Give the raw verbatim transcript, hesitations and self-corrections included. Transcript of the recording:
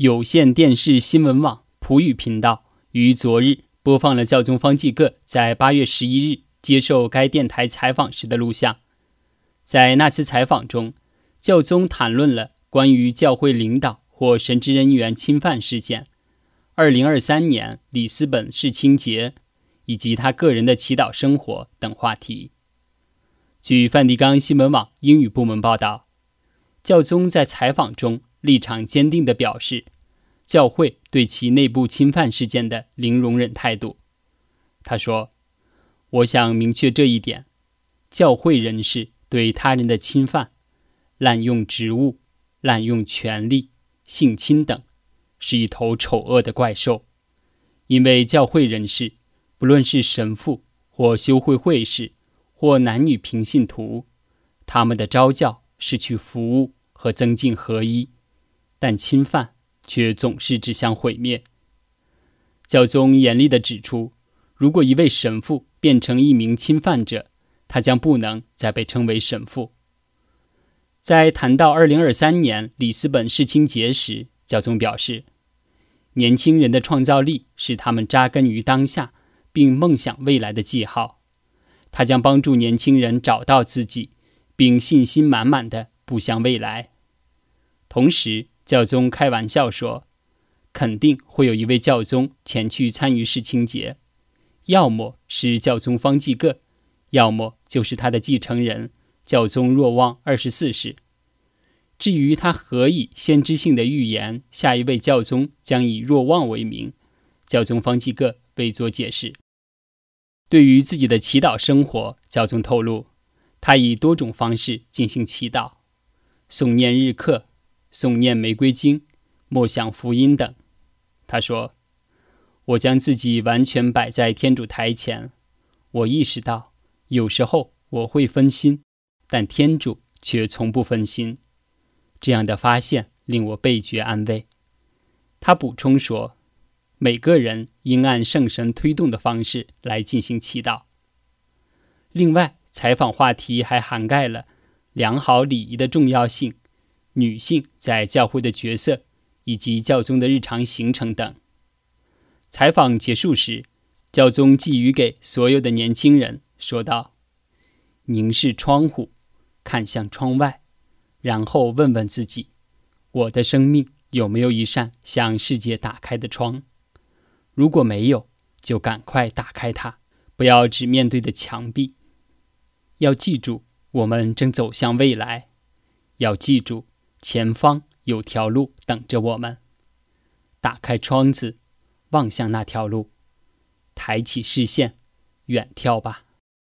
有线电视新闻网普语频道于昨日播放了教宗方济各在八月十一日接受该电台采访时的录像。在那次采访中，教宗谈论了关于教会领导或神职人员侵犯事件、二零二三年里斯本世青节以及他个人的祈祷生活等话题。据梵蒂冈新闻网英语部门报道，教宗在采访中立场坚定地表示，教会对其内部侵犯事件的零容忍态度。他说，我想明确这一点，教会人士对他人的侵犯、滥用职务、滥用权力、性侵等，是一头丑恶的怪兽。因为教会人士，不论是神父或修会会士或男女平信徒，他们的召教是去服务和增进合一，但侵犯却总是指向毁灭。教宗严厉地指出，如果一位神父变成一名侵犯者，他将不能再被称为神父。在谈到二零二三年里斯本世青节时，教宗表示，年轻人的创造力是他们扎根于当下并梦想未来的记号。他将帮助年轻人找到自己，并信心满满地步向未来。同时，教宗开玩笑说，肯定会有一位教宗前去参与世青节，要么是教宗方济各，要么就是他的继承人教宗若望二十四世。至于他何以先知性的预言下一位教宗将以若望为名，教宗方济各未作解释。对于自己的祈祷生活，教宗透露，他以多种方式进行祈祷，诵念日课、诵念玫瑰经、默想福音等。他说，我将自己完全摆在天主台前，我意识到有时候我会分心，但天主却从不分心。这样的发现令我倍觉安慰。他补充说，每个人应按圣神推动的方式来进行祈祷。另外，采访话题还涵盖了良好礼仪的重要性、女性在教会的角色以及教宗的日常行程等。采访结束时，教宗寄语给所有的年轻人，说道，凝视窗户，看向窗外，然后问问自己，我的生命有没有一扇向世界打开的窗？如果没有，就赶快打开它，不要只面对着墙壁。要记住，我们正走向未来。要记住，前方有条路等着我们。打开窗子，望向那条路，抬起视线，远眺吧。